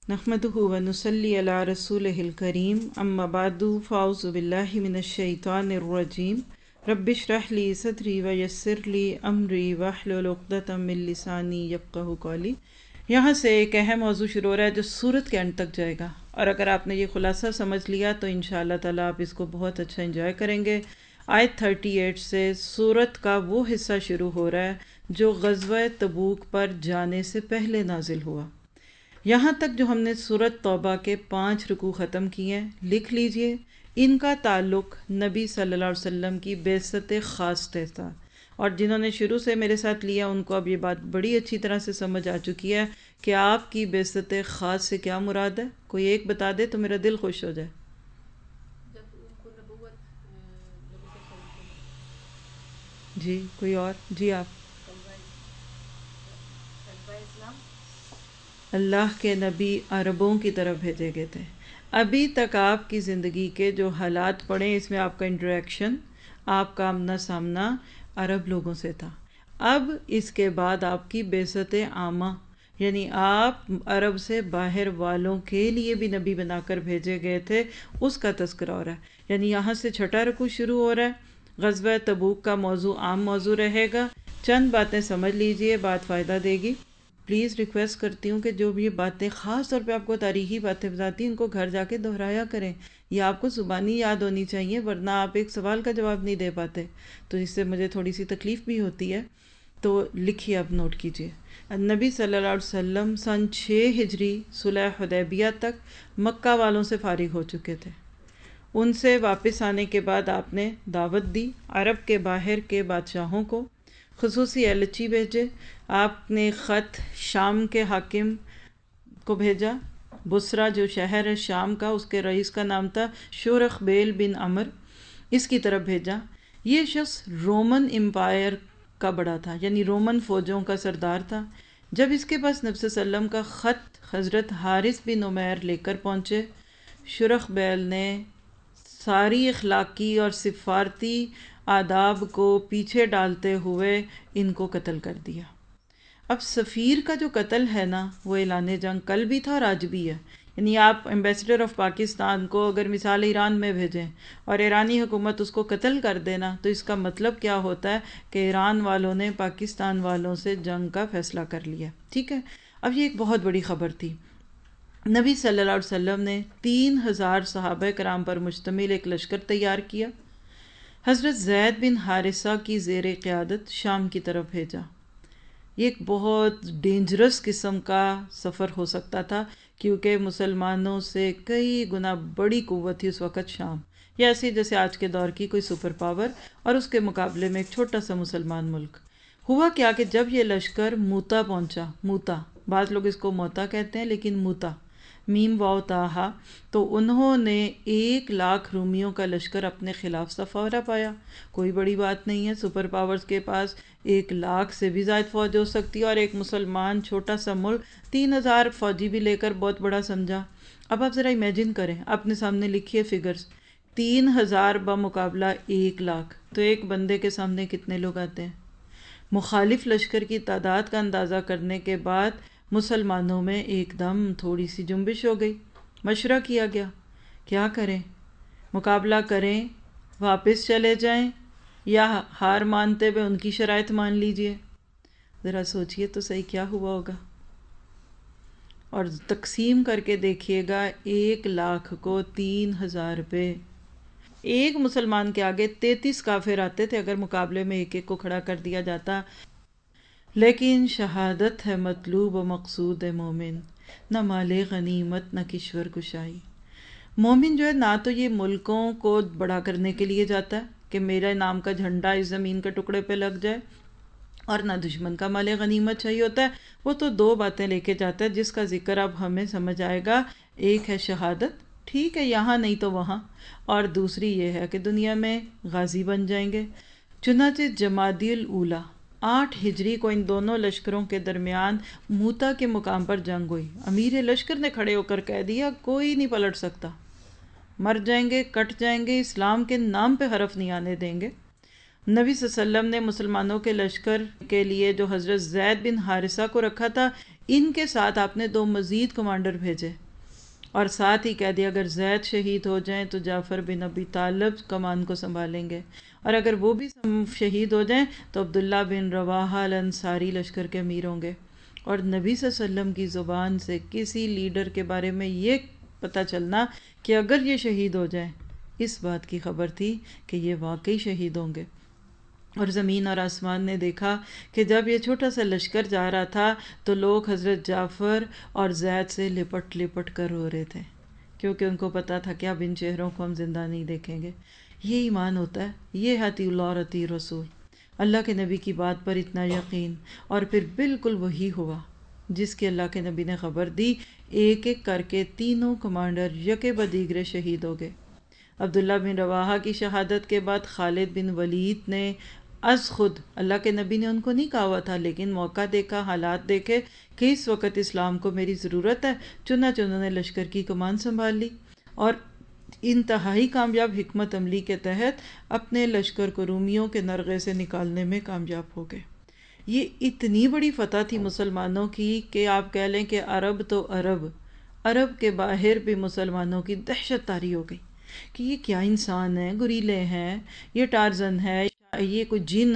نحمدہ ونصلی علی رسولہ الکریم اما بعد فاعوذ باللہ من الشیطان الرجیم رب اشرح لی صدری ویسر لی امری واحلل عقدۃ من لسانی یفقہوا قولی۔ یہاں سے ایک اہم موضوع شروع ہو رہا ہے جو سورت کے اینڈ تک جائے گا، اور اگر آپ نے یہ خلاصہ سمجھ لیا تو انشاءاللہ تعالیٰ آپ اس کو بہت اچھا انجوائے کریں گے۔ آیت 38 سے سورت کا وہ حصہ شروع ہو رہا ہے جو غزوہ تبوک پر جانے سے پہلے نازل ہوا۔ یہاں تک جو ہم نے سورت توبہ کے 5 رکوع ختم کیے ہیں، لکھ لیجئے ان کا تعلق نبی صلی اللہ علیہ وسلم کی بعثت خاص سے تھا، اور جنہوں نے شروع سے میرے ساتھ لیا ان کو اب یہ بات بڑی اچھی طرح سے سمجھ آ چکی ہے کہ آپ کی بعثت خاص سے کیا مراد ہے۔ کوئی ایک بتا دے تو میرا دل خوش ہو جائے۔ جی کوئی اور؟ جی آپ۔ اللہ کے نبی عربوں کی طرف بھیجے گئے تھے۔ ابھی تک آپ کی زندگی کے جو حالات پڑھیں اس میں آپ کا انٹریکشن، آپ کا آمنا سامنا عرب لوگوں سے تھا۔ اب اس کے بعد آپ کی بعثت عامہ، یعنی آپ عرب سے باہر والوں کے لیے بھی نبی بنا کر بھیجے گئے تھے، اس کا تذکرہ ہو رہا ہے۔ یعنی یہاں سے 6واں رکوع شروع ہو رہا ہے۔ غزوہ تبوک کا موضوع عام موضوع رہے گا۔ چند باتیں سمجھ لیجئے، بات فائدہ دے گی۔ پلیز ریکویسٹ کرتی ہوں کہ جو بھی یہ باتیں خاص طور پہ آپ کو تاریخی باتیں بتاتی ہیں ان کو گھر جا کے دہرایا کریں، یہ آپ کو زبانی یاد ہونی چاہیے، ورنہ آپ ایک سوال کا جواب نہیں دے پاتے تو اس سے مجھے تھوڑی سی تکلیف بھی ہوتی ہے۔ تو لکھیے، اب نوٹ کیجئے۔ نبی صلی اللہ علیہ وسلم سن 6 ہجری صلح حدیبیہ تک مکہ والوں سے فارغ ہو چکے تھے۔ ان سے واپس آنے کے بعد آپ نے دعوت دی، عرب کے باہر کے بادشاہوں کو خصوصی ایلچی بھیجے۔ آپ نے خط شام کے حاکم کو بھیجا، بصرہ جو شہر ہے شام کا، اس کے رئیس کا نام تھا شورحبیل بن عمر، اس کی طرف بھیجا۔ یہ شخص رومن امپائر کا بڑا تھا، یعنی رومن فوجوں کا سردار تھا۔ جب اس کے پاس نبی صلی اللہ علیہ وسلم کا خط حضرت حارث بن عمیر لے کر پہنچے، شورحبیل نے ساری اخلاقی اور سفارتی آداب کو پیچھے ڈالتے ہوئے ان کو قتل کر دیا۔ اب سفیر کا جو قتل ہے نا، وہ اعلان جنگ کل بھی تھا اور آج بھی ہے۔ یعنی آپ ایمبیسڈر آف پاکستان کو اگر مثال ایران میں بھیجیں اور ایرانی حکومت اس کو قتل کر دینا تو اس کا مطلب کیا ہوتا ہے کہ ایران والوں نے پاکستان والوں سے جنگ کا فیصلہ کر لیا، ٹھیک ہے۔ اب یہ ایک بہت بڑی خبر تھی۔ نبی صلی اللہ علیہ وسلم نے 3000 صحابہ کرام پر مشتمل ایک لشکر تیار کیا، حضرت زید بن حارثہ کی زیر قیادت شام کی طرف بھیجا۔ یہ ایک بہت ڈینجرس قسم کا سفر ہو سکتا تھا، کیونکہ مسلمانوں سے کئی گنا بڑی قوت تھی اس وقت شام، یہ ایسی جیسے آج کے دور کی کوئی سپر پاور، اور اس کے مقابلے میں ایک چھوٹا سا مسلمان ملک۔ ہوا کیا کہ جب یہ لشکر موتا پہنچا، موتا بعض لوگ اس کو موتا کہتے ہیں لیکن موتا میم واو تاہا، تو انہوں نے 1,00,000 رومیوں کا لشکر اپنے خلاف صفارہ پایا۔ کوئی بڑی بات نہیں ہے، سپر پاورز کے پاس 1,00,000 سے بھی زائد فوج ہو سکتی ہے، اور ایک مسلمان چھوٹا سا ملک 3,000 فوجی بھی لے کر بہت بڑا سمجھا۔ اب آپ ذرا امیجن کریں، اپنے سامنے لکھیے فگرز، 3,000 بمقابلہ 1,00,000، تو ایک بندے کے سامنے کتنے لوگ آتے ہیں؟ مخالف لشکر کی تعداد کا اندازہ کرنے کے بعد مسلمانوں میں ایک دم تھوڑی سی جنبش ہو گئی۔ مشورہ کیا گیا، کیا کریں؟ مقابلہ کریں، واپس چلے جائیں، یا ہار مانتے ہوئے ان کی شرائط مان لیجئے؟ ذرا سوچئے تو صحیح کیا ہوا ہوگا، اور تقسیم کر کے دیکھیے گا 1,00,000 کو 3,000 پہ۔ ایک مسلمان کے آگے 33 کافر آتے تھے اگر مقابلے میں ایک ایک کو کھڑا کر دیا جاتا۔ لیکن شہادت ہے مطلوب و مقصود مومن، نہ مال غنیمت نہ کشور کشائی۔ مومن جو ہے نہ تو یہ ملکوں کو بڑا کرنے کے لیے جاتا ہے کہ میرا نام کا جھنڈا اس زمین کے ٹکڑے پہ لگ جائے، اور نہ دشمن کا مال غنیمت چاہیے ہوتا ہے۔ وہ تو 2 باتیں لے کے جاتا ہے جس کا ذکر اب ہمیں سمجھ آئے گا۔ ایک ہے شہادت، ٹھیک ہے یہاں نہیں تو وہاں، اور دوسری یہ ہے کہ دنیا میں غازی بن جائیں گے۔ چنانچہ جمادی الاولیٰ 8 ہجری کو ان دونوں لشکروں کے درمیان موتا کے مقام پر جنگ ہوئی۔ امیر لشکر نے کھڑے ہو کر کہہ دیا کوئی نہیں پلٹ سکتا، مر جائیں گے، کٹ جائیں گے، اسلام کے نام پہ حرف نہیں آنے دیں گے۔ نبی صلی اللہ علیہ وسلم نے مسلمانوں کے لشکر کے لیے جو حضرت زید بن حارثہ کو رکھا تھا، ان کے ساتھ آپ نے 2 مزید کمانڈر بھیجے، اور ساتھ ہی کہہ دیا اگر زید شہید ہو جائیں تو جعفر بن ابی طالب کمان کو سنبھالیں گے، اور اگر وہ بھی شہید ہو جائیں تو عبداللہ بن رواحہ الانصاری لشکر کے امیر ہوں گے۔ اور نبی صلی اللہ علیہ وسلم کی زبان سے کسی لیڈر کے بارے میں یہ پتہ چلنا کہ اگر یہ شہید ہو جائیں، اس بات کی خبر تھی کہ یہ واقعی شہید ہوں گے۔ اور زمین اور آسمان نے دیکھا کہ جب یہ چھوٹا سا لشکر جا رہا تھا تو لوگ حضرت جعفر اور زید سے لپٹ لپٹ کر رو رہے تھے، کیونکہ ان کو پتا تھا کہ اب ان چہروں کو ہم زندہ نہیں دیکھیں گے۔ یہ ایمان ہوتا ہے، یہ ہے اطیع اللہ اور اطیع رسول، اللہ کے نبی کی بات پر اتنا یقین، اور پھر بالکل وہی ہوا جس کی اللہ کے نبی نے خبر دی۔ ایک ایک کر کے تینوں کمانڈر یکے بدیگرے شہید ہو گئے۔ عبداللہ بن رواحہ کی شہادت کے بعد خالد بن ولید نے از خود، اللہ کے نبی نے ان کو نہیں کہا ہوا تھا لیکن موقع دیکھا، حالات دیکھے کہ اس وقت اسلام کو میری ضرورت ہے، چنانچہ انہوں نے لشکر کی کمان سنبھال لی اور انتہائی کامیاب حکمت عملی کے تحت اپنے لشکر کو رومیوں کے نرغے سے نکالنے میں کامیاب ہو گئے۔ یہ اتنی بڑی فتح تھی مسلمانوں کی کہ آپ کہہ لیں کہ عرب تو عرب کے باہر بھی مسلمانوں کی دہشت طاری ہو گئی کہ یہ کیا انسان ہے، گوریلے ہیں، یہ ٹارزن ہے، یہ کوئی جن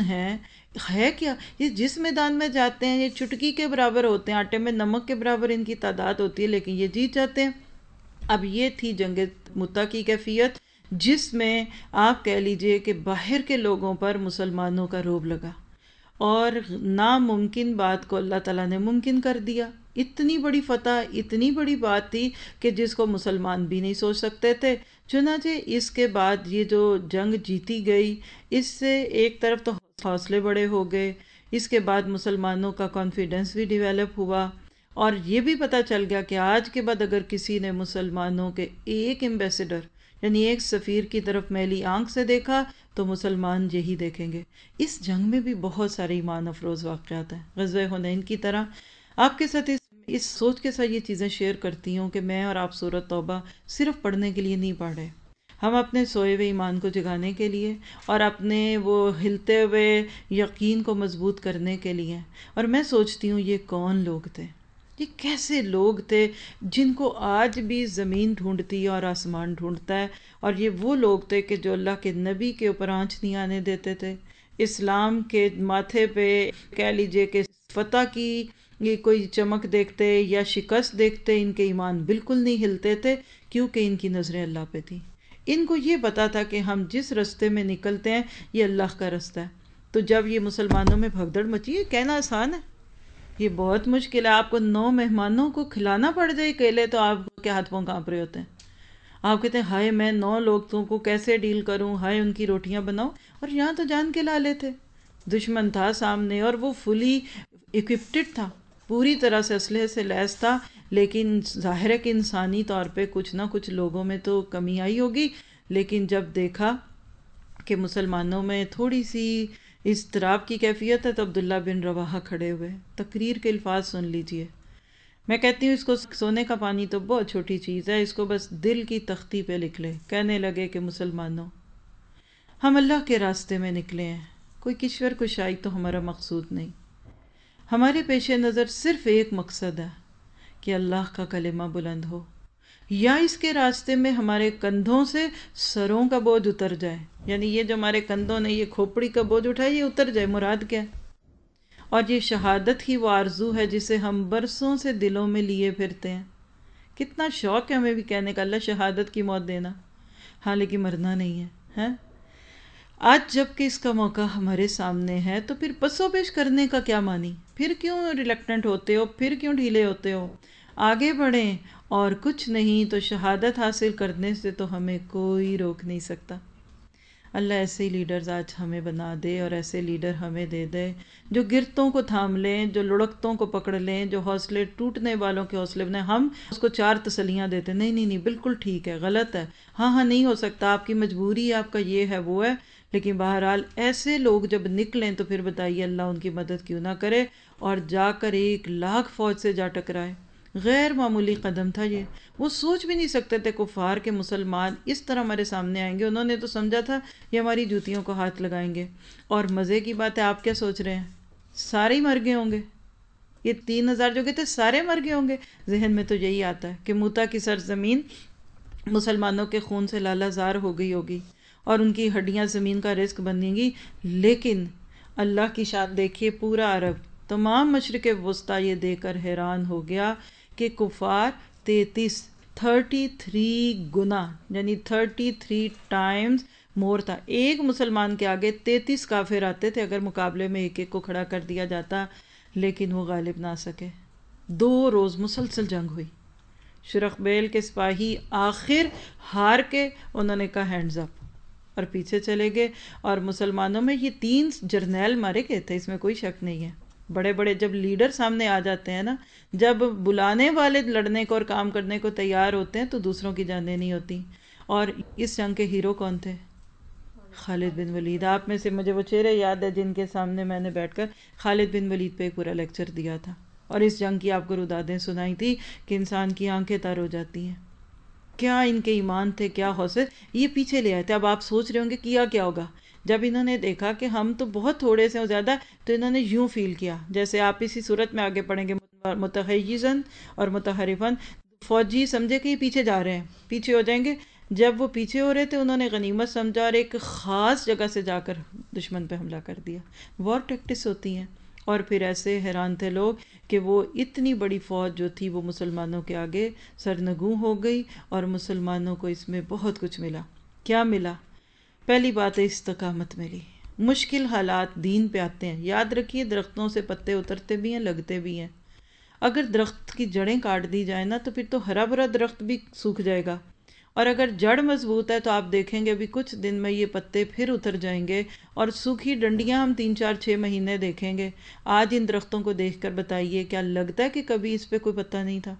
ہے کیا، یہ جس میدان میں جاتے ہیں یہ چٹکی کے برابر ہوتے ہیں، آٹے میں نمک کے برابر ان کی تعداد ہوتی ہے لیکن یہ جیت جاتے ہیں۔ اب یہ تھی جنگ مطہ کی کیفیت، جس میں آپ کہہ لیجئے کہ باہر کے لوگوں پر مسلمانوں کا رعب لگا، اور ناممکن بات کو اللہ تعالیٰ نے ممکن کر دیا۔ اتنی بڑی فتح، اتنی بڑی بات تھی کہ جس کو مسلمان بھی نہیں سوچ سکتے تھے۔ چنانچہ اس کے بعد یہ جو جنگ جیتی گئی، اس سے ایک طرف تو حوصلے بڑے ہو گئے، اس کے بعد مسلمانوں کا کانفیڈنس بھی ڈیویلپ ہوا، اور یہ بھی پتہ چل گیا کہ آج کے بعد اگر کسی نے مسلمانوں کے ایک ایمبیسڈر یعنی ایک سفیر کی طرف میلی آنکھ سے دیکھا تو مسلمان یہی دیکھیں گے۔ اس جنگ میں بھی بہت سارے ایمان افروز واقعات ہیں، غزوہ حنین کی طرح۔ آپ کے ساتھ اس سوچ کے ساتھ یہ چیزیں شیئر کرتی ہوں کہ میں اور آپ سورۃ توبہ صرف پڑھنے کے لیے نہیں پڑھ رہے، ہم اپنے سوئے ہوئے ایمان کو جگانے کے لیے اور اپنے وہ ہلتے ہوئے یقین کو مضبوط کرنے کے لیے۔ اور میں سوچتی ہوں یہ کون لوگ تھے، یہ کیسے لوگ تھے جن کو آج بھی زمین ڈھونڈتی ہے اور آسمان ڈھونڈتا ہے، اور یہ وہ لوگ تھے کہ جو اللہ کے نبی کے اوپر آنچ نہیں آنے دیتے تھے، اسلام کے ماتھے پہ کہہ لیجئے کہ فتح کی یہ کوئی چمک دیکھتے یا شکست دیکھتے ان کے ایمان بالکل نہیں ہلتے تھے، کیونکہ ان کی نظریں اللہ پہ تھی۔ ان کو یہ پتا تھا کہ ہم جس رستے میں نکلتے ہیں یہ اللہ کا رستہ ہے۔ تو جب یہ مسلمانوں میں بھگدڑ مچی، یہ کہنا آسان ہے، یہ بہت مشکل ہے۔ آپ کو 9 مہمانوں کو کھلانا پڑ جائے اکیلے تو آپ کے ہاتھ پاؤں کانپ رہے ہوتے ہیں، آپ کہتے ہیں ہائے میں 9 لوگوں کو کیسے ڈیل کروں، ہائے ان کی روٹیاں بناؤ، اور یہاں تو جان کے لا لیتے، دشمن تھا سامنے اور وہ فلی ایکوپٹڈ تھا، پوری طرح سے اسلحے سے لیس تھا، لیکن ظاہر ہے کہ انسانی طور پہ کچھ نہ کچھ لوگوں میں تو کمی آئی ہوگی۔ لیکن جب دیکھا کہ مسلمانوں میں تھوڑی سی اضطراب کی کیفیت ہے تو عبداللہ بن رواحہ کھڑے ہوئے، تقریر کے الفاظ سن لیجئے۔ میں کہتی ہوں اس کو سونے کا پانی تو بہت چھوٹی چیز ہے، اس کو بس دل کی تختی پہ لکھ لے۔ کہنے لگے کہ مسلمانوں، ہم اللہ کے راستے میں نکلے ہیں، کوئی کشور کشائی تو ہمارا مقصود نہیں، ہمارے پیش نظر صرف ایک مقصد ہے کہ اللہ کا کلمہ بلند ہو، یا اس کے راستے میں ہمارے کندھوں سے سروں کا بوجھ اتر جائے، یعنی یہ جو ہمارے کندھوں نے یہ کھوپڑی کا بوجھ اٹھایا یہ اتر جائے، مراد کیا ہے؟ اور یہ شہادت ہی وہ آرزو ہے جسے ہم برسوں سے دلوں میں لیے پھرتے ہیں۔ کتنا شوق ہے ہمیں بھی کہنے کا اللہ شہادت کی موت دینا، ہاں لیکن مرنا نہیں ہے۔ آج جب کہ اس کا موقع ہمارے سامنے ہے تو پھر پسو پیش کرنے کا کیا معنی؟ پھر کیوں ریلیکٹنٹ ہوتے ہو، پھر کیوں ڈھیلے ہوتے ہو؟ آگے بڑھیں، اور کچھ نہیں تو شہادت حاصل کرنے سے تو ہمیں کوئی روک نہیں سکتا۔ اللہ ایسے ہی لیڈرز آج ہمیں بنا دے اور ایسے لیڈر ہمیں دے دے جو گرتوں کو تھام لیں، جو لڑکتوں کو پکڑ لیں، جو حوصلے ٹوٹنے والوں کے حوصلے بنائیں۔ ہم اس کو 4 تسلیاں دیتے، نہیں نہیں نہیں بالکل ٹھیک ہے، غلط ہے، ہاں نہیں ہو سکتا، آپ کی مجبوری ہے، آپ کا یہ ہے وہ ہے، لیکن بہرحال ایسے لوگ جب نکلیں تو پھر بتائیے اللہ ان کی مدد کیوں نہ کرے، اور جا کر 1 لاکھ فوج سے جا ٹکرائے۔ غیر معمولی قدم تھا یہ. وہ سوچ بھی نہیں سکتے تھے کفار کے مسلمان اس طرح ہمارے سامنے آئیں گے. انہوں نے تو سمجھا تھا یہ ہماری جوتیوں کو ہاتھ لگائیں گے. اور مزے کی بات ہے، آپ کیا سوچ رہے ہیں؟ سارے ہی مر گئے ہوں گے. یہ 3,000 جو گئے تھے سارے مر گئے ہوں گے. ذہن میں تو یہی آتا ہے کہ موتا کی سرزمین مسلمانوں کے خون سے لالہ زار ہو گئی ہوگی اور ان کی ہڈیاں زمین کا رزق بنیں گی. لیکن اللہ کی شان دیکھیے، پورا عرب، تمام مشرق وسطیٰ یہ دیکھ کر حیران ہو گیا کہ کفار 33 گنا یعنی 33 ٹائمز مور تھا. ایک مسلمان کے آگے 33 کافر آتے تھے اگر مقابلے میں ایک ایک کو کھڑا کر دیا جاتا، لیکن وہ غالب نہ سکے. 2 روز مسلسل جنگ ہوئی. شرحبیل کے سپاہی آخر ہار کے انہوں نے کہا ہینڈز اپ اور پیچھے چلے گئے. اور مسلمانوں میں یہ 3 جرنیل مارے گئے تھے، اس میں کوئی شک نہیں ہے. بڑے بڑے جب لیڈر سامنے آ جاتے ہیں نا، جب بلانے والے لڑنے کو اور کام کرنے کو تیار ہوتے ہیں تو دوسروں کی جانیں نہیں ہوتی. اور اس جنگ کے ہیرو کون تھے؟ خالد بن ولید. آپ میں سے مجھے وہ چہرے یاد ہے جن کے سامنے میں نے بیٹھ کر خالد بن ولید پہ ایک پورا لیکچر دیا تھا اور اس جنگ کی آپ کو رودادیں سنائی تھی کہ انسان کی آنکھیں تر ہو جاتی ہیں. کیا ان کے ایمان تھے، کیا حوصلے. یہ پیچھے لے آئے تھے. اب آپ سوچ رہے ہوں گے کیا ہوگا. جب انہوں نے دیکھا کہ ہم تو بہت تھوڑے سے زیادہ، تو انہوں نے یوں فیل کیا جیسے آپ اسی صورت میں آگے پڑھیں گے، متحیزن اور متحرفن. فوجی سمجھے کہ یہ پیچھے جا رہے ہیں، پیچھے ہو جائیں گے. جب وہ پیچھے ہو رہے تھے انہوں نے غنیمت سمجھا اور ایک خاص جگہ سے جا کر دشمن پہ حملہ کر دیا. وار ٹیکٹس ہوتی ہیں. اور پھر ایسے حیران تھے لوگ کہ وہ اتنی بڑی فوج جو تھی وہ مسلمانوں کے آگے سرنگوں ہو گئی. اور مسلمانوں کو اس میں بہت کچھ ملا. کیا ملا؟ پہلی بات ہے استقامت ملی. مشکل حالات دین پہ آتے ہیں. یاد رکھیے درختوں سے پتے اترتے بھی ہیں، لگتے بھی ہیں. اگر درخت کی جڑیں کاٹ دی جائیں نا تو پھر تو ہرا بھرا درخت بھی سوکھ جائے گا. اور اگر جڑ مضبوط ہے تو آپ دیکھیں گے ابھی کچھ دن میں یہ پتے پھر اتر جائیں گے اور سوکھی ڈنڈیاں ہم 3 4 6 مہینے دیکھیں گے. آج ان درختوں کو دیکھ کر بتائیے کیا لگتا ہے کہ کبھی اس پہ کوئی پتا نہیں تھا؟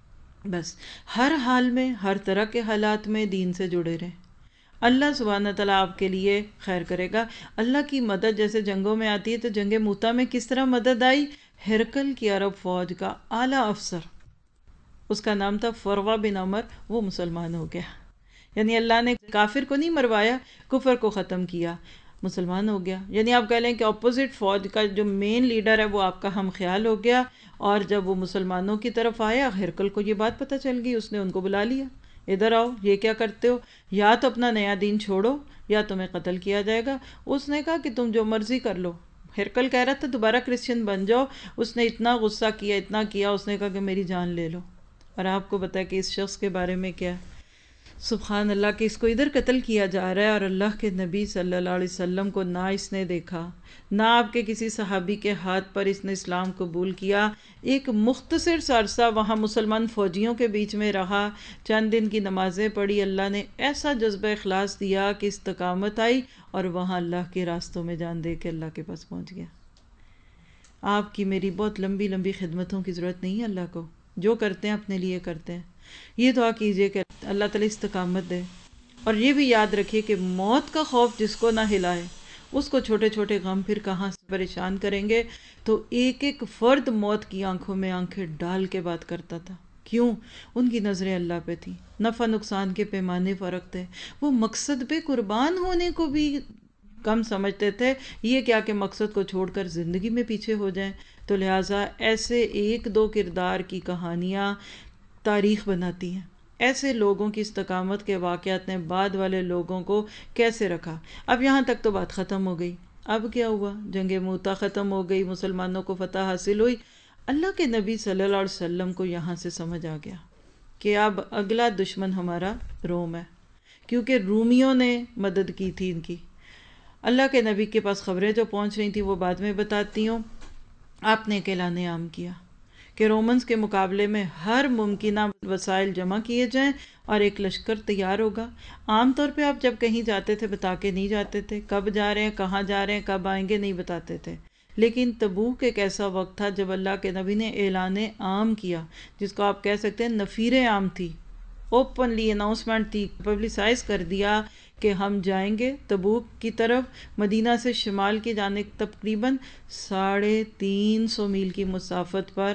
بس ہر حال میں، ہر طرح کے حالات میں دین سے جڑے رہیں. اللہ سبحانہ تعالیٰ آپ کے لیے خیر کرے گا. اللہ کی مدد جیسے جنگوں میں آتی ہے تو جنگ موتا میں کس طرح مدد آئی؟ ہرکل کی عرب فوج کا اعلیٰ افسر، اس کا نام تھا فروہ بن عمر، وہ مسلمان ہو گیا. یعنی اللہ نے کافر کو نہیں مروایا، کفر کو ختم کیا، مسلمان ہو گیا. یعنی آپ کہہ لیں کہ اپوزٹ فوج کا جو مین لیڈر ہے وہ آپ کا ہم خیال ہو گیا. اور جب وہ مسلمانوں کی طرف آیا، ہرکل کو یہ بات پتہ چل گئی، اس نے ان کو بلا لیا، ادھر آؤ، یہ کیا کرتے ہو؟ یا تو اپنا نیا دین چھوڑو یا تمہیں قتل کیا جائے گا. اس نے کہا کہ تم جو مرضی کر لو. ہرکل کہہ رہا تھا دوبارہ کرسچن بن جاؤ. اس نے اتنا غصہ کیا، اتنا کیا، اس نے کہا کہ میری جان لے لو. اور آپ کو بتایا کہ اس شخص کے بارے میں کیا، سبحان اللہ، کہ اس کو ادھر قتل کیا جا رہا ہے اور اللہ کے نبی صلی اللہ علیہ وسلم کو نہ اس نے دیکھا، نہ آپ کے کسی صحابی کے ہاتھ پر اس نے اسلام قبول کیا. ایک مختصر سا عرصہ وہاں مسلمان فوجیوں کے بیچ میں رہا، چند دن کی نمازیں پڑھی، اللہ نے ایسا جذبہ اخلاص دیا کہ استقامت آئی اور وہاں اللہ کے راستوں میں جان دے کے اللہ کے پاس پہنچ گیا. آپ کی میری بہت لمبی لمبی خدمتوں کی ضرورت نہیں ہے. اللہ کو جو کرتے ہیں اپنے لیے کرتے ہیں. یہ دعا کیجئے کہ اللہ تعالی استقامت دے. اور یہ بھی یاد رکھیے کہ موت کا خوف جس کو نہ ہلائے، اس کو چھوٹے چھوٹے غم پھر کہاں سے پریشان کریں گے. تو ایک ایک فرد موت کی آنکھوں میں آنکھیں ڈال کے بات کرتا تھا. کیوں؟ ان کی نظریں اللہ پہ تھی. نفع نقصان کے پیمانے فرق تھے. وہ مقصد پہ قربان ہونے کو بھی کم سمجھتے تھے. یہ کیا کہ مقصد کو چھوڑ کر زندگی میں پیچھے ہو جائیں. تو لہٰذا ایسے 1 2 کردار کی کہانیاں تاریخ بناتی ہیں. ایسے لوگوں کی استقامت کے واقعات نے بعد والے لوگوں کو کیسے رکھا. اب یہاں تک تو بات ختم ہو گئی. اب کیا ہوا؟ جنگ موتا ختم ہو گئی، مسلمانوں کو فتح حاصل ہوئی. اللہ کے نبی صلی اللہ علیہ وسلم کو یہاں سے سمجھ آ گیا کہ اب اگلا دشمن ہمارا روم ہے، کیونکہ رومیوں نے مدد کی تھی ان کی. اللہ کے نبی کے پاس خبریں جو پہنچ رہی تھیں وہ بعد میں بتاتی ہوں. آپ نے ایک اعلان عام کیا کہ رومنز کے مقابلے میں ہر ممکنہ وسائل جمع کیے جائیں اور ایک لشکر تیار ہوگا. عام طور پہ آپ جب کہیں جاتے تھے بتا کے نہیں جاتے تھے، کب جا رہے ہیں، کہاں جا رہے ہیں، کب آئیں گے، نہیں بتاتے تھے. لیکن تبوک ایک ایسا وقت تھا جب اللہ کے نبی نے اعلان عام کیا، جس کو آپ کہہ سکتے ہیں نفیر عام تھی، اوپنلی اناؤنسمنٹ تھی، پبلسائز کر دیا کہ ہم جائیں گے تبوک کی طرف. مدینہ سے شمال کی جانب تقریباً 350 میل کی مسافت پر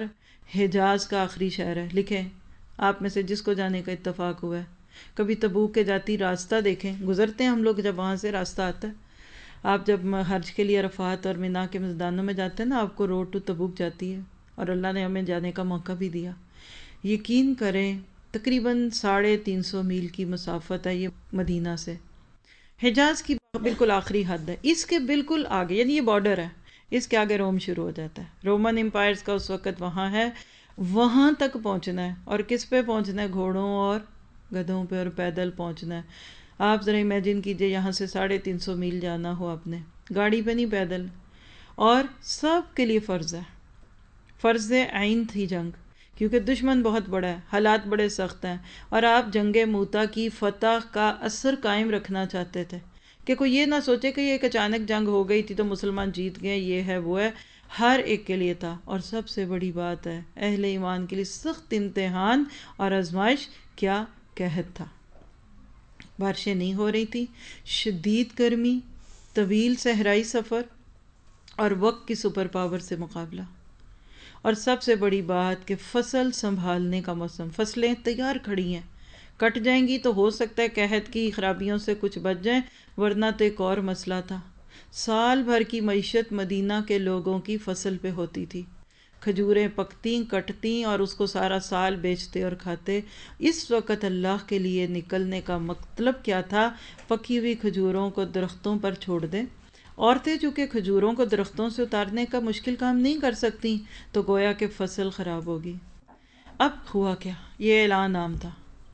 حجاز کا آخری شہر ہے. لکھیں آپ میں سے جس کو جانے کا اتفاق ہوا ہے. کبھی تبوک کے جاتی راستہ دیکھیں، گزرتے ہیں ہم لوگ جب وہاں سے راستہ آتا ہے. آپ جب حج کے لیے عرفات اور مینا کے میدانوں میں جاتے ہیں نا، آپ کو روڈ ٹو تبوک جاتی ہے، اور اللہ نے ہمیں جانے کا موقع بھی دیا. یقین کریں تقریباً 350 میل کی مسافت ہے یہ مدینہ سے. حجاز کی بالکل آخری حد ہے، اس کے بالکل آگے یعنی یہ بارڈر ہے، اس کے آگے روم شروع ہو جاتا ہے. رومن امپائرز کا اس وقت وہاں ہے. وہاں تک پہنچنا ہے، اور کس پہ پہنچنا ہے؟ گھوڑوں اور گدھوں پہ، اور پیدل پہنچنا ہے. آپ ذرا امیجن کیجئے یہاں سے 350 میل جانا ہو آپ نے، گاڑی پہ نہیں، پیدل. اور سب کے لیے فرض ہے، فرض عین تھی جنگ، کیونکہ دشمن بہت بڑا ہے، حالات بڑے سخت ہیں، اور آپ جنگ موتا کی فتح کا اثر قائم رکھنا چاہتے تھے کہ کوئی یہ نہ سوچے کہ یہ ایک اچانک جنگ ہو گئی تھی تو مسلمان جیت گئے، یہ ہے وہ ہے. ہر ایک کے لیے تھا. اور سب سے بڑی بات ہے اہل ایمان کے لیے سخت امتحان اور آزمائش. کیا قحط تھا، بارشیں نہیں ہو رہی تھی، شدید گرمی، طویل صحرائی سفر، اور وقت کی سپر پاور سے مقابلہ. اور سب سے بڑی بات کہ فصل سنبھالنے کا موسم، فصلیں تیار کھڑی ہیں، کٹ جائیں گی تو ہو سکتا ہے قحط کی خرابیوں سے کچھ بچ جائیں، ورنہ تو ایک اور مسئلہ تھا. سال بھر کی معیشت مدینہ کے لوگوں کی فصل پہ ہوتی تھی. کھجوریں پکتیں، کٹتیں، اور اس کو سارا سال بیچتے اور کھاتے. اس وقت اللہ کے لیے نکلنے کا مطلب کیا تھا؟ پکی ہوئی کھجوروں کو درختوں پر چھوڑ دیں. عورتیں چونکہ کھجوروں کو درختوں سے اتارنے کا مشکل کام نہیں کر سکتی، تو گویا کہ فصل خراب ہوگی. اب ہوا کیا؟ یہ اعلان عام تھا.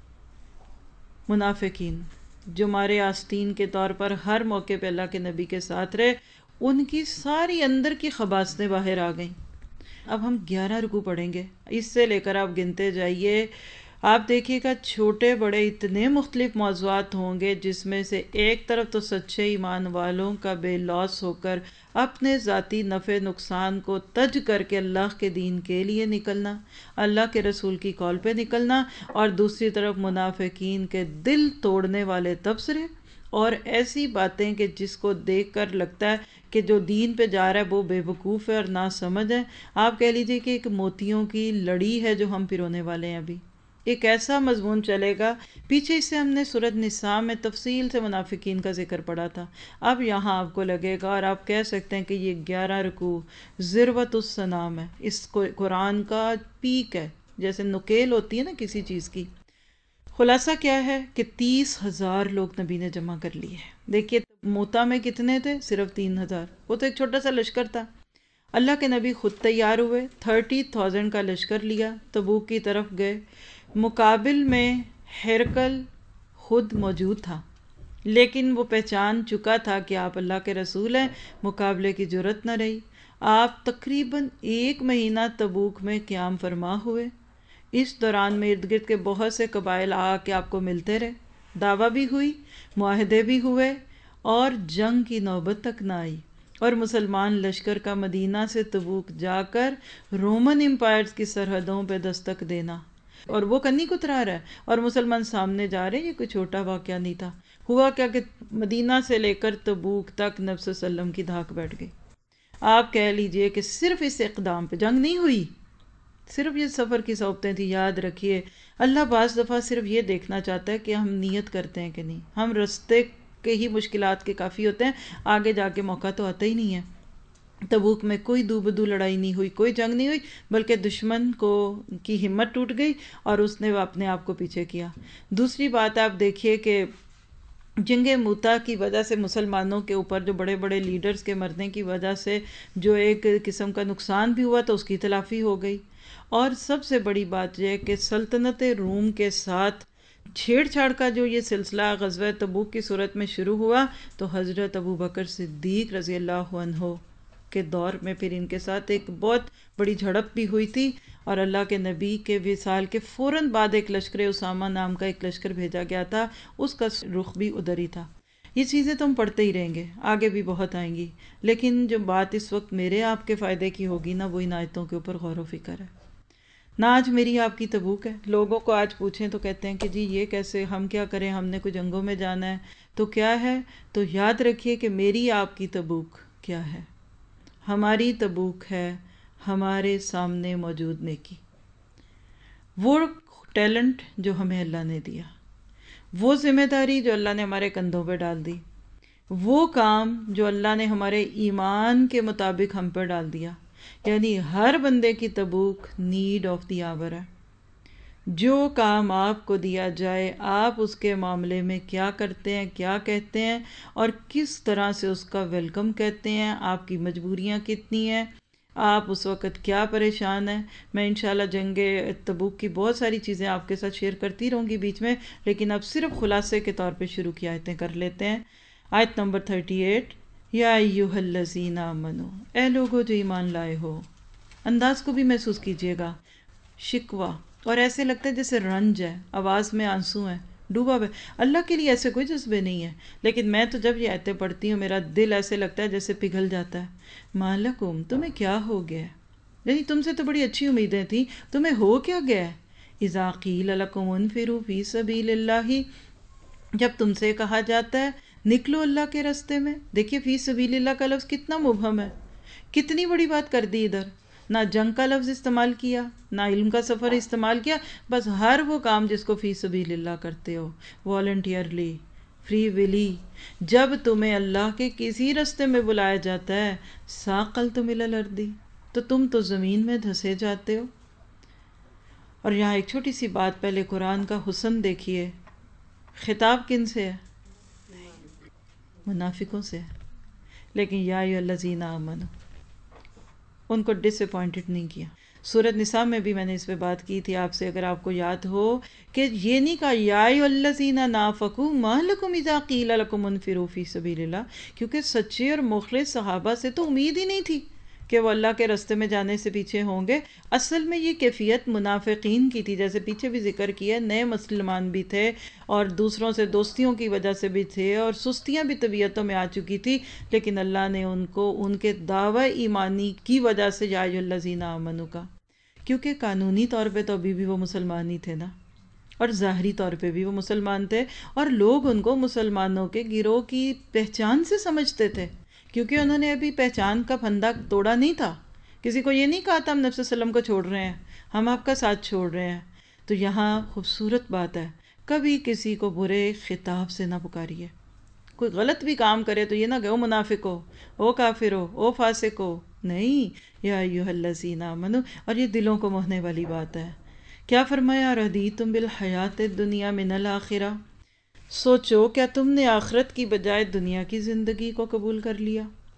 منافقین جو مارے آستین کے طور پر ہر موقع پہ اللہ کے نبی کے ساتھ رہے، ان کی ساری اندر کی خباثتیں باہر آ گئیں. اب ہم 11 رکوع پڑھیں گے، اس سے لے کر آپ گنتے جائیے. آپ دیکھیے گا چھوٹے بڑے اتنے مختلف موضوعات ہوں گے، جس میں سے ایک طرف تو سچے ایمان والوں کا بے لوث ہو کر اپنے ذاتی نفع نقصان کو تج کر کے اللہ کے دین کے لیے نکلنا، اللہ کے رسول کی کال پہ نکلنا، اور دوسری طرف منافقین کے دل توڑنے والے تبصرے اور ایسی باتیں کہ جس کو دیکھ کر لگتا ہے کہ جو دین پہ جا رہا ہے وہ بے وقوف ہے اور نہ سمجھ ہے. آپ کہہ لیجئے کہ ایک موتیوں کی لڑی ہے جو ہم پرونے والے ہیں. ابھی ایک ایسا مضمون چلے گا، پیچھے اس سے ہم نے سورۃ نساء میں تفصیل سے منافقین کا ذکر پڑھا تھا. اب یہاں آپ کو لگے گا، اور آپ کہہ سکتے ہیں کہ یہ 11 رکوع ذروۃ السنام ہے، اس کو قرآن کا پیک ہے، جیسے نکیل ہوتی ہے نا کسی چیز کی. خلاصہ کیا ہے کہ 30,000 لوگ نبی نے جمع کر لیے. دیکھیے موتا میں کتنے تھے؟ صرف 3,000. وہ تو ایک چھوٹا سا لشکر تھا. اللہ کے نبی خود تیار ہوئے، 30,000 کا لشکر لیا، تبوک کی طرف گئے. مقابل میں ہرقل خود موجود تھا، لیکن وہ پہچان چکا تھا کہ آپ اللہ کے رسول ہیں. مقابلے کی جرت نہ رہی. آپ تقریباً 1 مہینہ تبوک میں قیام فرما ہوئے. اس دوران میں ارد گرد کے بہت سے قبائل آ کے آپ کو ملتے رہے، دعویٰ بھی ہوئی، معاہدے بھی ہوئے، اور جنگ کی نوبت تک نہ آئی. اور مسلمان لشکر کا مدینہ سے تبوک جا کر رومن امپائرز کی سرحدوں پہ دستک دینا، اور وہ کنی کترا رہا ہے اور مسلمان سامنے جا رہے ہیں. یہ کوئی چھوٹا واقعہ نہیں تھا. ہوا کیا کہ مدینہ سے لے کر تبوک تک نبی صلی اللہ علیہ وسلم کی دھاک بیٹھ گئی. آپ کہہ لیجئے کہ صرف اس اقدام پہ جنگ نہیں ہوئی، صرف یہ سفر کی صحبتیں تھی. یاد رکھیے اللہ بعض دفعہ صرف یہ دیکھنا چاہتا ہے کہ ہم نیت کرتے ہیں کہ نہیں. ہم رستے کے ہی مشکلات کے کافی ہوتے ہیں، آگے جا کے موقع تو آتا ہی نہیں ہے. تبوک میں کوئی دو بدو لڑائی نہیں ہوئی، کوئی جنگ نہیں ہوئی، بلکہ دشمن کی ہمت ٹوٹ گئی اور اس نے اپنے آپ کو پیچھے کیا. دوسری بات آپ دیکھیے کہ جنگ موتا کی وجہ سے مسلمانوں کے اوپر جو بڑے بڑے لیڈرز کے مرنے کی وجہ سے جو ایک قسم کا نقصان بھی ہوا تو اس کی تلافی ہو گئی. اور سب سے بڑی بات یہ ہے کہ سلطنت روم کے ساتھ چھیڑ چھاڑ کا جو یہ سلسلہ غزوہ تبوک کی صورت میں شروع ہوا، تو حضرت ابوبکر صدیق رضی اللہ عنہ کے دور میں پھر ان کے ساتھ ایک بہت بڑی جھڑپ بھی ہوئی تھی. اور اللہ کے نبی کے وصال کے فوراً بعد ایک لشکر اسامہ نام کا ایک لشکر بھیجا گیا تھا، اس کا رخ بھی ادھر ہی تھا. یہ چیزیں تو ہم پڑھتے ہی رہیں گے، آگے بھی بہت آئیں گی، لیکن جو بات اس وقت میرے آپ کے فائدے کی ہوگی نا، وہ ان آیتوں کے اوپر غور و فکر ہے. نہ آج میری آپ کی تبوک ہے. لوگوں کو آج پوچھیں تو کہتے ہیں کہ جی یہ کیسے، ہم کیا کریں، ہم نے کوئی جنگوں میں جانا ہے تو کیا ہے. تو یاد رکھیے کہ میری آپ کی تبوک کیا ہے. ہماری تبوک ہے ہمارے سامنے موجود نیکی. وہ ٹیلنٹ جو ہمیں اللہ نے دیا، وہ ذمہ داری جو اللہ نے ہمارے کندھوں پہ ڈال دی، وہ کام جو اللہ نے ہمارے ایمان کے مطابق ہم پہ ڈال دیا. یعنی ہر بندے کی تبوک نیڈ آف دی آور ہے. جو کام آپ کو دیا جائے آپ اس کے معاملے میں کیا کرتے ہیں، کیا کہتے ہیں، اور کس طرح سے اس کا ویلکم کہتے ہیں، آپ کی مجبوریاں کتنی ہیں، آپ اس وقت کیا پریشان ہیں. میں انشاءاللہ جنگ تبوک کی بہت ساری چیزیں آپ کے ساتھ شیئر کرتی رہوں گی بیچ میں، لیکن اب صرف خلاصے کے طور پہ شروع کی آیتیں کر لیتے ہیں. آیت نمبر 38، یا ایھا الذین آمنو، اے لوگو جو ایمان لائے ہو. انداز کو بھی محسوس کیجئے گا، شکوہ، اور ایسے لگتا ہے جیسے رنج ہے، آواز میں آنسو ہیں، ڈوبا ہوا ہے. اللہ کے لیے ایسے کوئی جذبے نہیں ہے، لیکن میں تو جب یہ آیتیں پڑھتی ہوں میرا دل ایسے لگتا ہے جیسے پگھل جاتا ہے. مالکم، تمہیں کیا ہو گیا ہے؟ یعنی تم سے تو بڑی اچھی امیدیں تھیں، تمہیں ہو کیا گیا ہے؟ اذا قیل لکم انفروا فی سبیل اللہ، جب تم سے کہا جاتا ہے نکلو اللہ کے راستے میں. دیکھیے فی سبیل اللہ کا لفظ کتنا مبہم ہے، کتنی بڑی بات کر دی. ادھر نہ جنگ کا لفظ استعمال کیا، نہ علم کا سفر استعمال کیا، بس ہر وہ کام جس کو فی سبیل اللہ کرتے ہو، والنٹیئرلی، فری ولی. جب تمہیں اللہ کے کسی راستے میں بلایا جاتا ہے، ثاقلتم الی الارض، تو تم تو زمین میں دھسے جاتے ہو. اور یہاں ایک چھوٹی سی بات، پہلے قرآن کا حسن دیکھیے. خطاب کن سے ہے؟ منافقوں سے ہے. لیکن یا ایھا الذین آمنو، ان کو ڈس اپوائنٹڈ نہیں کیا. سورۃ نساء میں بھی میں نے اس پہ بات کی تھی آپ سے، اگر آپ کو یاد ہو، کہ یہ نہیں کہا یا ایھا الذین نافقوا ما لکم اذا قیل لکم انفروا فی سبیل اللہ، کیونکہ سچے اور مخلص صحابہ سے تو امید ہی نہیں تھی کہ وہ اللہ کے راستے میں جانے سے پیچھے ہوں گے. اصل میں یہ کیفیت منافقین کی تھی، جیسے پیچھے بھی ذکر کیا، نئے مسلمان بھی تھے اور دوسروں سے دوستیوں کی وجہ سے بھی تھے اور سستیاں بھی طبیعتوں میں آ چکی تھی، لیکن اللہ نے ان کو ان کے دعوی ایمانی کی وجہ سے یا ایھا الذین آمنو کا، کیونکہ قانونی طور پہ تو ابھی بھی وہ مسلمان ہی تھے نا، اور ظاہری طور پہ بھی وہ مسلمان تھے، اور لوگ ان کو مسلمانوں کے گروہ کی پہچان سے سمجھتے تھے، کیونکہ انہوں نے ابھی پہچان کا پھندا توڑا نہیں تھا. کسی کو یہ نہیں کہا تھا ہم نبی صلی اللہ علیہ وسلم کو چھوڑ رہے ہیں، ہم آپ کا ساتھ چھوڑ رہے ہیں. تو یہاں خوبصورت بات ہے، کبھی کسی کو برے خطاب سے نہ پکاریے. کوئی غلط بھی کام کرے تو یہ نہ کہ او منافق ہو، او کافر ہو، او فاسق ہو. نہیں، یا ایھا الذین آمنو. اور یہ دلوں کو موہنے والی بات ہے. کیا فرمایا؟ رضیتم بالحیات الدنیا من الآخرہ، سوچو کیا تم نے آخرت کی بجائے دنیا کی زندگی کو قبول کر لیا؟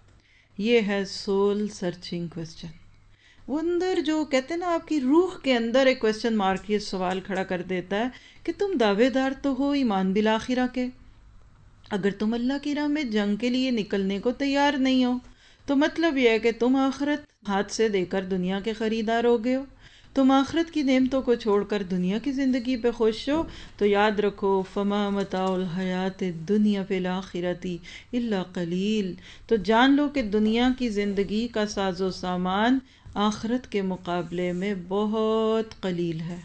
یہ ہے سول سرچنگ کوسچن. وہ اندر جو کہتے ہیں نا، آپ کی روح کے اندر ایک کوسچن مارک، یہ سوال کھڑا کر دیتا ہے کہ تم دعوے دار تو ہو ایمان بالآخرہ کے، اگر تم اللہ کی راہ میں جنگ کے لیے نکلنے کو تیار نہیں ہو تو مطلب یہ ہے کہ تم آخرت ہاتھ سے دے کر دنیا کے خریدار ہو گئے ہو. تم آخرت کی نعمتوں کو چھوڑ کر دنیا کی زندگی پہ خوش ہو. تو یاد رکھو، فما متاع الحیات الدنیا فی الآخرۃ الا قلیل. تو جان لو کہ دنیا کی زندگی کا ساز و سامان آخرت کے مقابلے میں بہت قلیل ہے.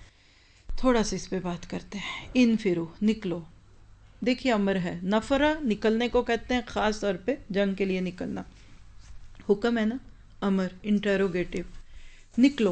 تھوڑا سا اس پہ بات کرتے ہیں. انفرو، نکلو. دیکھیے امر ہے، نفرہ نکلنے کو کہتے ہیں، خاص طور پہ جنگ کے لیے نکلنا. حکم ہے نا، امر، انٹروگیٹو. نکلو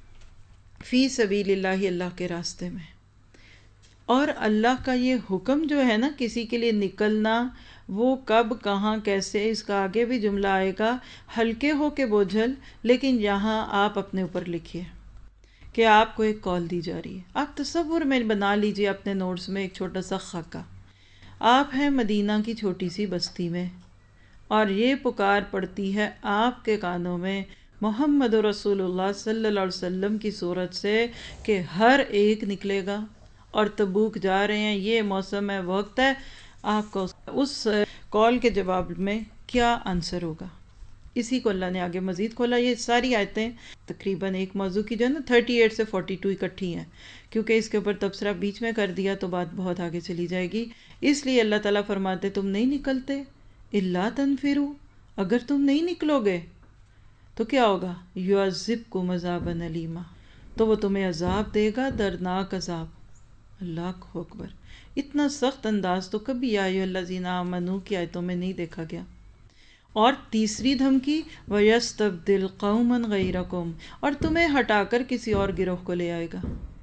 فی سبیل اللہ، اللہ کے راستے میں. اور اللہ کا یہ حکم جو ہے نا کسی کے لیے نکلنا، وہ کب، کہاں، کیسے، اس کا آگے بھی جملہ آئے گا، ہلکے ہو کے بوجھل. لیکن یہاں آپ اپنے اوپر لکھیے کہ آپ کو ایک کال دی جا رہی ہے. آپ تصور میں بنا لیجئے اپنے نوٹس میں ایک چھوٹا سا خاکہ. آپ ہیں مدینہ کی چھوٹی سی بستی میں، اور یہ پکار پڑتی ہے آپ کے کانوں میں محمد رسول اللہ صلی اللہ علیہ وسلم کی صورت سے کہ ہر ایک نکلے گا اور تبوک جا رہے ہیں، یہ موسم ہے، وقت ہے. آپ کو اس کال کے جواب میں کیا آنسر ہوگا؟ اسی کو اللہ نے آگے مزید کھولا. یہ ساری آیتیں تقریباً ایک موضوع کی جو ہے نا 38 سے 42 اکٹھی ہیں، کیونکہ اس کے اوپر تبصرہ بیچ میں کر دیا تو بات بہت آگے چلی جائے گی. اس لیے اللہ تعالیٰ فرماتے تم نہیں نکلتے، الا تنفروا، اگر تم نہیں نکلو گے تو کیا ہوگا؟ یعذبکم عذابا الیما، تو وہ تمہیں عذاب دے گا، دردناک عذاب. اللہ اکبر. اتنا سخت انداز تو کبھی یا ایھا الذین آمنو کی آیتوں میں نہیں دیکھا گیا. اور تیسری دھمکی، وَيَسْتَبْدِلْ قَوْمًا غَيْرَكُمْ، اور تمہیں ہٹا کر کسی اور گروہ کو لے آئے گا.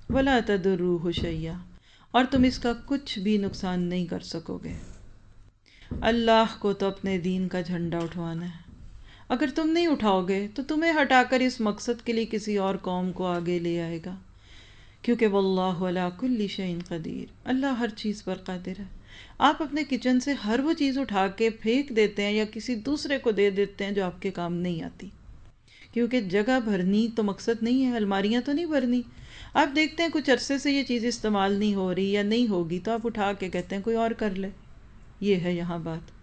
ولا تضروہ شیئا، اور تم اس کا کچھ بھی نقصان نہیں کر سکو گے۔ اللہ کو تو اپنے دین کا جھنڈا اٹھوانا ہے، اگر تم نہیں اٹھاؤ گے تو تمہیں ہٹا کر اس مقصد کے لیے کسی اور قوم کو آگے لے آئے گا، کیونکہ واللہ علی کل شیء قدیر، اللہ ہر چیز پر قادر ہے۔ آپ اپنے کچن سے ہر وہ چیز اٹھا کے پھینک دیتے ہیں یا کسی دوسرے کو دے دیتے ہیں جو آپ کے کام نہیں آتی، کیونکہ جگہ بھرنی تو مقصد نہیں ہے، الماریاں تو نہیں بھرنی۔ آپ دیکھتے ہیں کچھ عرصے سے یہ چیز استعمال نہیں ہو رہی یا نہیں ہوگی تو آپ اٹھا کے کہتے ہیں کوئی اور کر لے، یہ ہے یہاں بات۔